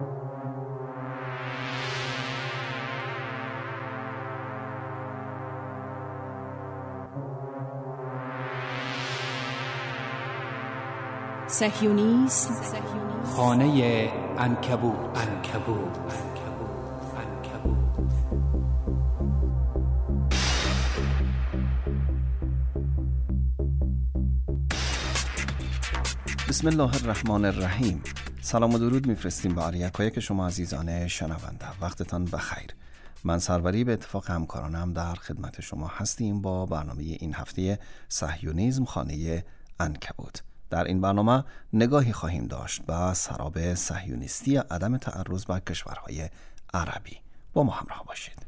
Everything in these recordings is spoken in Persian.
صهیونیسم خانه عنکبوت. بسم الله الرحمن الرحیم. سلام و درود میفرستیم به یکایک شما عزیزان شنونده. وقتتان بخیر. من سروری به اتفاق همکارانم در خدمت شما هستیم با برنامه این هفته صهیونیسم خانه عنکبوت. در این برنامه نگاهی خواهیم داشت به سراب صهیونیستی عدم تعرض به کشورهای عربی. با ما همراه باشید.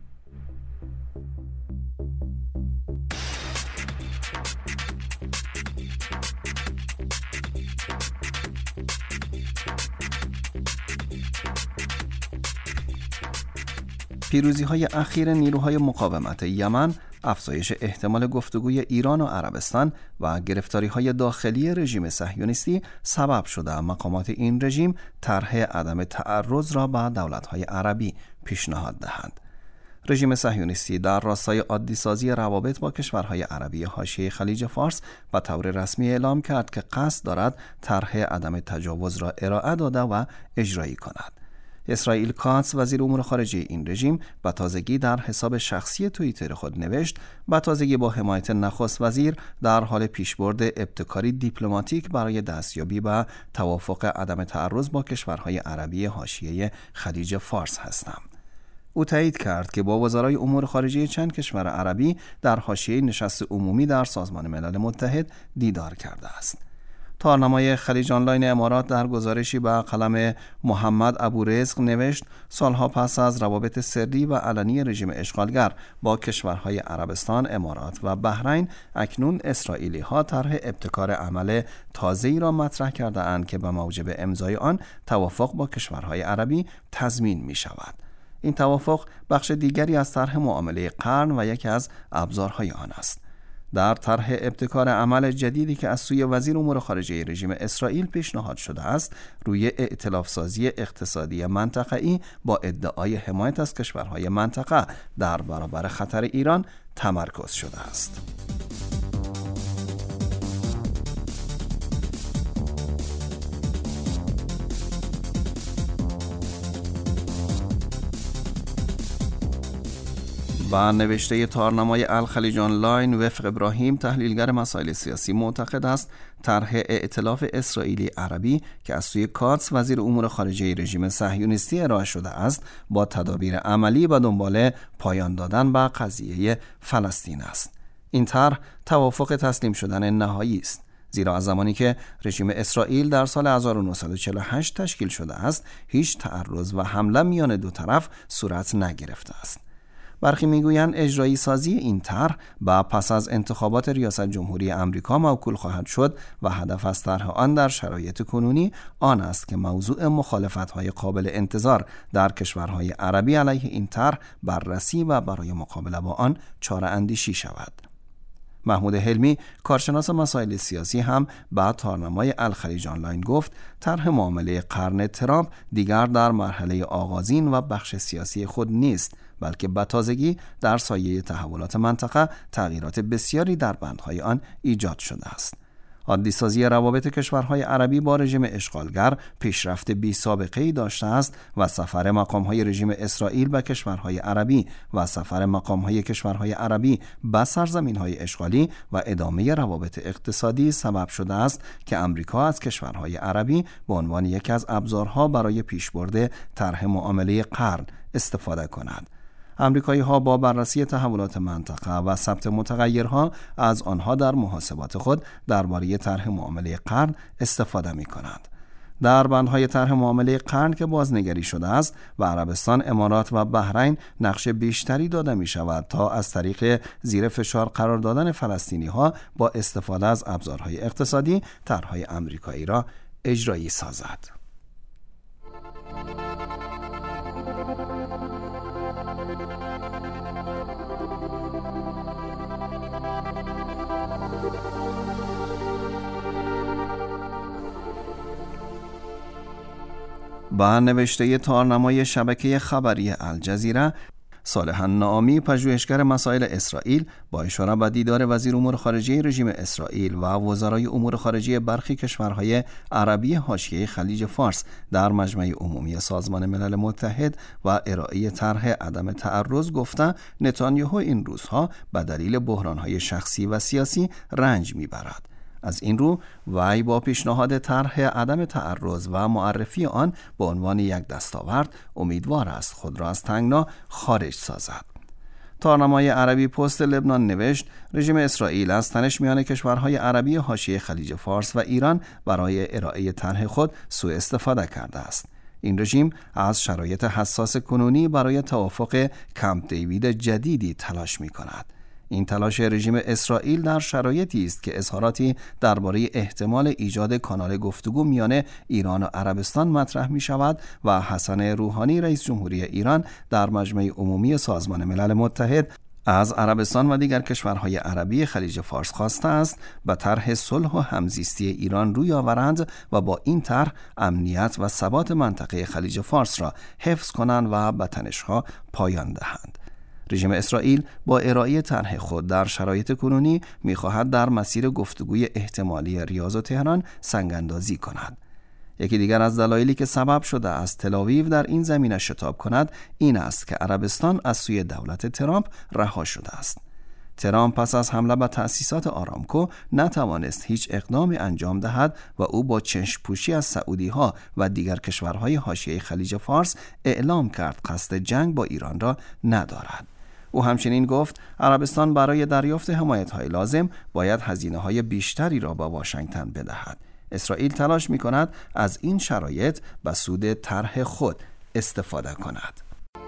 پیروزی‌های اخیر نیروهای مقاومت یمن، افزایش احتمال گفتگوی ایران و عربستان و گرفتاری‌های داخلی رژیم صهیونیستی سبب شده مقامات این رژیم طرح عدم تعرض را به دولت‌های عربی پیشنهاد دهند. رژیم صهیونیستی در راستای عادی‌سازی روابط با کشورهای عربی حاشیه خلیج فارس به طور رسمی اعلام کرد که قصد دارد طرح عدم تجاوز را ارائه داده و اجرایی کند. اسرائیل کاتس وزیر امور خارجه این رژیم به تازگی در حساب شخصی توییتر خود نوشت: به تازگی با حمایت نخست وزیر در حال پیشبرد ابتکاری دیپلماتیک برای دستیابی به توافق عدم تعرض با کشورهای عربی حاشیه خلیج فارس هستم. او تایید کرد که با وزرای امور خارجه چند کشور عربی در حاشیه نشست عمومی در سازمان ملل متحد دیدار کرده است. تارنمای خلیج آنلاین امارات در گزارشی به قلم محمد ابورزق نوشت: سالها پس از روابط سری و علنی رژیم اشغالگر با کشورهای عربستان، امارات و بحرین، اکنون اسرائیلی ها طرح ابتکار عمل تازه‌ای را مطرح کرده اند که به موجب امضای آن توافق با کشورهای عربی تضمین می شود. این توافق بخش دیگری از طرح معامله قرن و یکی از ابزارهای آن است. در طرح ابتکار عمل جدیدی که از سوی وزیر امور خارجه رژیم اسرائیل پیشنهاد شده است، روی ائتلاف سازی اقتصادی منطقه‌ای با ادعای حمایت از کشورهای منطقه در برابر خطر ایران تمرکز شده است. با نوشته تارنمای الخلیج آنلاین، وفق ابراهیم، تحلیلگر مسائل سیاسی، معتقد است طرح ائتلاف اسرائیلی عربی که از سوی کاتس وزیر امور خارجه رژیم صهیونیستی ارائه شده است، با تدابیر عملی و دنبال پایان دادن به قضیه فلسطین است. این طرح توافق تسلیم شدن نهایی است، زیرا از زمانی که رژیم اسرائیل در سال 1948 تشکیل شده است، هیچ تعرض و حمله میان دو طرف صورت نگرفته است. برخی میگویند اجرایی سازی این طرح با پس از انتخابات ریاست جمهوری امریکا موکول خواهد شد و هدف از طرح آن در شرایط کنونی آن است که موضوع مخالفت‌های قابل انتظار در کشورهای عربی علیه این طرح بررسی و برای مقابله با آن چاره اندیشی شود. محمود حلمی، کارشناس مسائل سیاسی، هم با تارنمای الخلیج آنلاین گفت طرح معامله قرن ترامپ دیگر در مرحله آغازین و بخش سیاسی خود نیست، بلکه به تازگی در سایه تحولات منطقه تغییرات بسیاری در بندهای آن ایجاد شده است. عادی‌سازی روابط کشورهای عربی با رژیم اشغالگر پیشرفت بی سابقه‌ای داشته است و سفر مقام‌های رژیم اسرائیل به کشورهای عربی و سفر مقام‌های کشورهای عربی به سرزمین‌های اشغالی و ادامه روابط اقتصادی سبب شده است که امریکا از کشورهای عربی به عنوان یکی از ابزارها برای پیشبرد طرح معامله قرن استفاده کند. امریکایی‌ها با بررسی تحولات منطقه و ثبت متغیرها از آنها در محاسبات خود درباره طرح معامله قرن استفاده می‌کنند. در بندهای طرح معامله قرن که بازنگری شده است، و عربستان، امارات و بحرین نقش بیشتری داده می‌شود تا از طریق زیر فشار قرار دادن فلسطینی‌ها با استفاده از ابزارهای اقتصادی طرح‌های امریکایی را اجرایی سازد. با نوشته تارنمای شبکه خبری الجزیره، صالح النعامی پژوهشگر مسائل اسرائیل با اشاره به دیدار وزیر امور خارجه رژیم اسرائیل و وزرای امور خارجه برخی کشورهای عربی حاشیه خلیج فارس در مجمع عمومی سازمان ملل متحد و ارائه طرح عدم تعرض گفته نتانیاهو این روزها به دلیل بحرانهای شخصی و سیاسی رنج میبرد. از این رو وی با پیشنهاد طرح عدم تعرض و معرفی آن به عنوان یک دستاورد امیدوار است خود را از تنگنا خارج سازد. تارنمای عربی پست لبنان نوشت رژیم اسرائیل از تنش میان کشورهای عربی حاشیه خلیج فارس و ایران برای ارائه طرح خود سوء استفاده کرده است. این رژیم از شرایط حساس کنونی برای توافق کمپ دیوید جدیدی تلاش می کند. این تلاش رژیم اسرائیل در شرایطی است که اظهاراتی درباره احتمال ایجاد کانال گفتگو میان ایران و عربستان مطرح می شود و حسن روحانی رئیس جمهوری ایران در مجمع عمومی سازمان ملل متحد از عربستان و دیگر کشورهای عربی خلیج فارس خواسته است به طرح صلح و همزیستی ایران روی آورند و با این طرح امنیت و ثبات منطقه خلیج فارس را حفظ کنند و به تنش‌ها پایان دهند. رژیم اسرائیل با ارائه طرح خود در شرایط کنونی می‌خواهد در مسیر گفتگوی احتمالی ریاض و تهران سنگ‌اندازی کند. یکی دیگر از دلایلی که سبب شده است تل‌آویو در این زمینه شتاب کند این است که عربستان از سوی دولت ترامپ رها شده است. ترامپ پس از حمله به تأسیسات آرامکو نتوانست هیچ اقدامی انجام دهد و او با چشم پوشی از سعودی‌ها و دیگر کشورهای حاشیه خلیج فارس اعلام کرد قصد جنگ با ایران را ندارد. او همچنین گفت عربستان برای دریافت حمایت‌های لازم باید هزینه‌های بیشتری را با واشنگتن بدهد. اسرائیل تلاش می‌کند از این شرایط به سود طرح خود استفاده کند.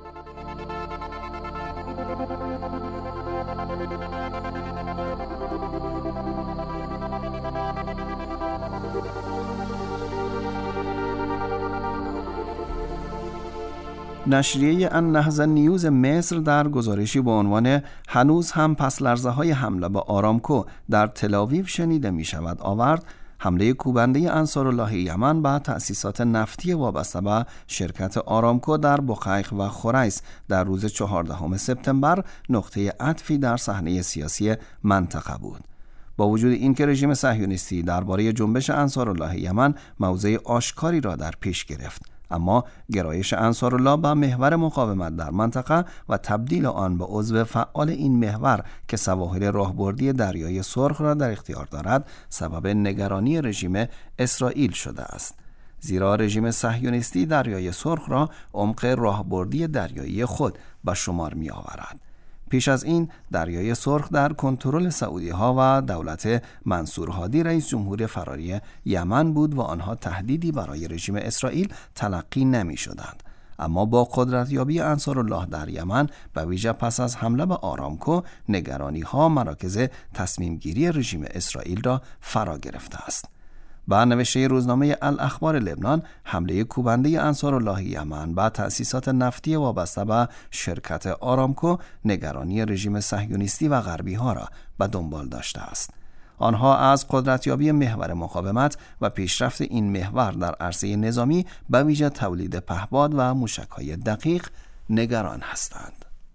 نشریه النهضه نیوز مصر در گزارشی با عنوان هنوز هم پس لرزه‌های حمله به آرامکو در تل‌آویو شنیده می‌شود آورد حمله کوبنده انصارالله یمن به تأسیسات نفتی وابسته به شرکت آرامکو در بقیق و خریس در روز 14 سپتامبر نقطه عطفی در صحنه سیاسی منطقه بود. با وجود اینکه رژیم صهیونیستی درباره جنبش انصارالله یمن موضع آشکاری را در پیش گرفت، اما گرایش انصارالله به محور مقاومت در منطقه و تبدیل آن به عضو فعال این محور که سواحل راهبردی دریای سرخ را در اختیار دارد سبب نگرانی رژیم اسرائیل شده است. زیرا رژیم صهیونیستی دریای سرخ را عمق راهبردی دریایی خود به شمار می آورد. پیش از این دریای سرخ در کنترل سعودی‌ها و دولت منصور هادی رئیس جمهور فراری یمن بود و آنها تهدیدی برای رژیم اسرائیل تلقی نمی‌شدند. اما با قدرتیابی انصارالله در یمن به ویژه پس از حمله به آرامکو نگرانی‌ها مراکز تصمیم‌گیری رژیم اسرائیل را فرا گرفته است. با نوشته روزنامه الاخبار لبنان حمله کوبنده انصارالله یمن به تأسیسات نفتی وابسته به شرکت آرامکو نگرانی رژیم صهیونیستی و غربی ها را به دنبال داشته است. آنها از قدرتیابی محور مقاومت و پیشرفت این محور در عرصه نظامی به ویژه تولید پهپاد و موشک‌های دقیق نگران هستند.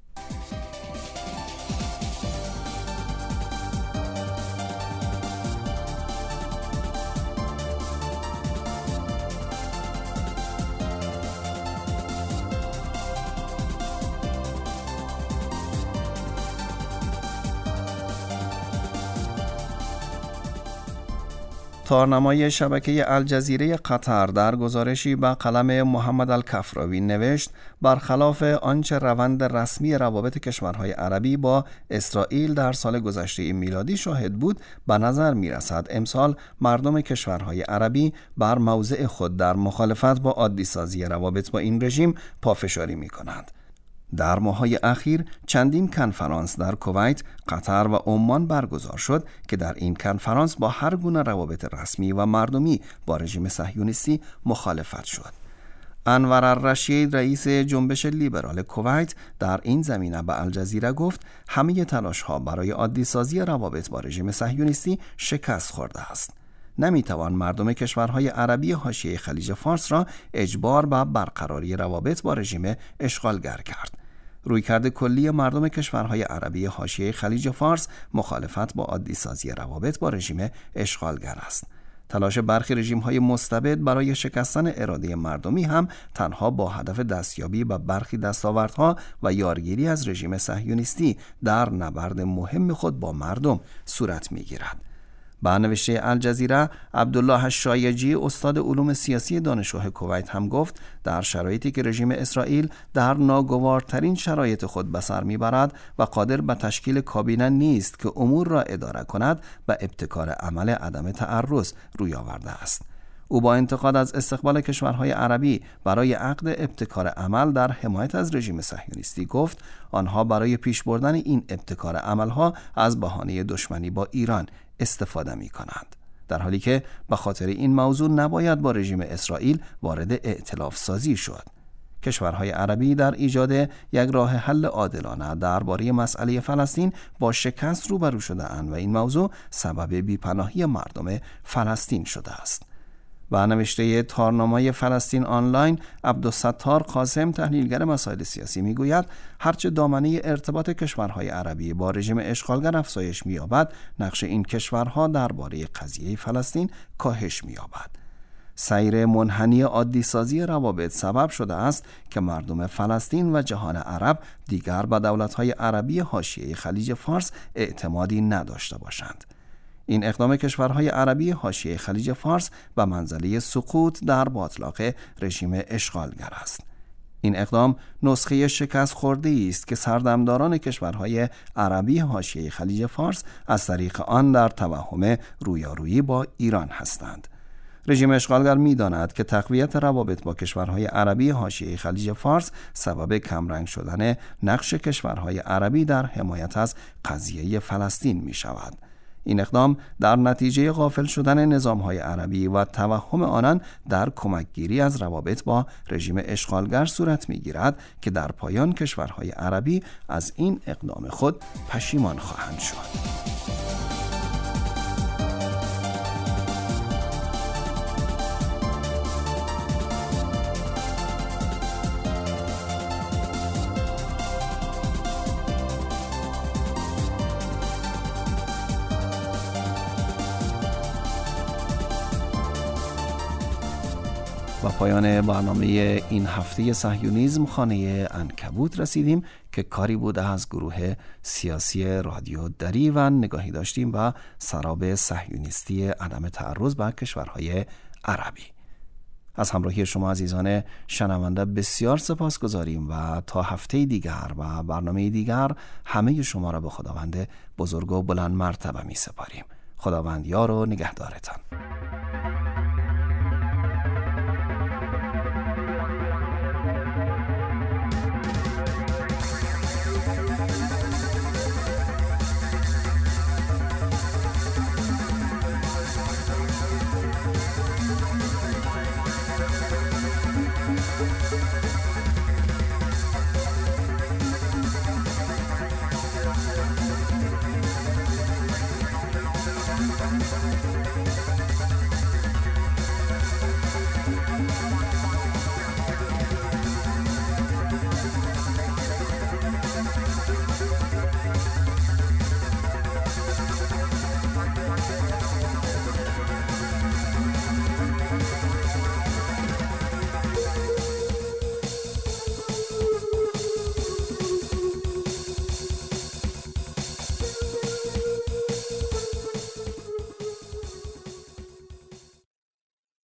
تارنمای شبکه الجزیره قطر در گزارشی به قلم محمد الکفراوی نوشت برخلاف آنچه روند رسمی روابط کشورهای عربی با اسرائیل در سال گذشته میلادی شاهد بود، به نظر می رسد امسال مردم کشورهای عربی بر موضع خود در مخالفت با عادی سازی روابط با این رژیم پافشاری می کنند. در ماه‌های اخیر چندین کنفرانس در کویت، قطر و عمان برگزار شد که در این کنفرانس با هر گونه روابط رسمی و مردمی با رژیم صهیونیستی مخالفت شد. انور الرشید رئیس جنبش لیبرال کویت در این زمینه به الجزیره گفت همه تلاش‌ها برای عادی سازی روابط با رژیم صهیونیستی شکست خورده است. نمیتوان مردم کشورهای عربی حاشیه خلیج فارس را اجبار به برقراری روابط با رژیم اشغالگر کرد. رویکرد کلی مردم کشورهای عربی حاشیه خلیج فارس مخالفت با عادی سازی روابط با رژیم اشغالگر است. تلاش برخی رژیم‌های مستبد برای شکستن اراده مردمی هم تنها با هدف دستیابی به برخی دستاوردها و یارگیری از رژیم صهیونیستی در نبرد مهم خود با مردم صورت می‌گیرد. با نوشته الجزیره، عبدالله الشایجی استاد علوم سیاسی دانشگاه کویت هم گفت در شرایطی که رژیم اسرائیل در ناگوارترین شرایط خود به سر میبرد و قادر به تشکیل کابینه نیست که امور را اداره کند و ابتکار عمل عدم تعرض روی آورده است. او با انتقاد از استقبال کشورهای عربی برای عقد ابتکار عمل در حمایت از رژیم صهیونیستی گفت آنها برای پیش بردن این ابتکار عملها از بهانه دشمنی با ایران استفاده می کنند، در حالی که به خاطر این موضوع نباید با رژیم اسرائیل وارد ائتلاف سازی شد. کشورهای عربی در ایجاد یک راه حل عادلانه درباره مسئله فلسطین با شکست روبرو شده‌اند و این موضوع سبب بیپناهی مردم فلسطین شده است. با نوشته تارنامه فلسطین آنلاین، عبدالستار قاسم تحلیلگر مسائل سیاسی میگوید هرچه دامنه ارتباط کشورهای عربی با رژیم اشغالگر افزایش می‌یابد، نقش این کشورها درباره قضیه فلسطین کاهش می‌یابد. سیر منحنی عادی سازی روابط سبب شده است که مردم فلسطین و جهان عرب دیگر به دولت‌های عربی حاشیه خلیج فارس اعتمادی نداشته باشند. این اقدام کشورهای عربی حاشیه خلیج فارس به منزله سقوط در باطلاق رژیم اشغالگر است. این اقدام نسخه شکست خورده است که سردمداران کشورهای عربی حاشیه خلیج فارس از طریق آن در توهم رویارویی با ایران هستند. رژیم اشغالگر می‌داند که تقویت روابط با کشورهای عربی حاشیه خلیج فارس سبب کمرنگ شدن نقش کشورهای عربی در حمایت از قضیه فلسطین می‌شود. این اقدام در نتیجه غافل شدن نظام‌های عربی و توهم آنان در کمکگیری از روابط با رژیم اشغالگر صورت می‌گیرد که در پایان کشورهای عربی از این اقدام خود پشیمان خواهند شد. و پایان برنامه این هفته صهیونیسم خانه عنکبوت رسیدیم که کاری بود از گروه سیاسی رادیو دری و نگاهی داشتیم به سراب صهیونیستی عدم تعرض به کشورهای عربی. از همراهی شما عزیزان شنونده بسیار سپاسگزاریم و تا هفته دیگر و برنامه دیگر همه شما را به خداوند بزرگ و بلند مرتبه می سپاریم. خداوند یار و نگهدارتان.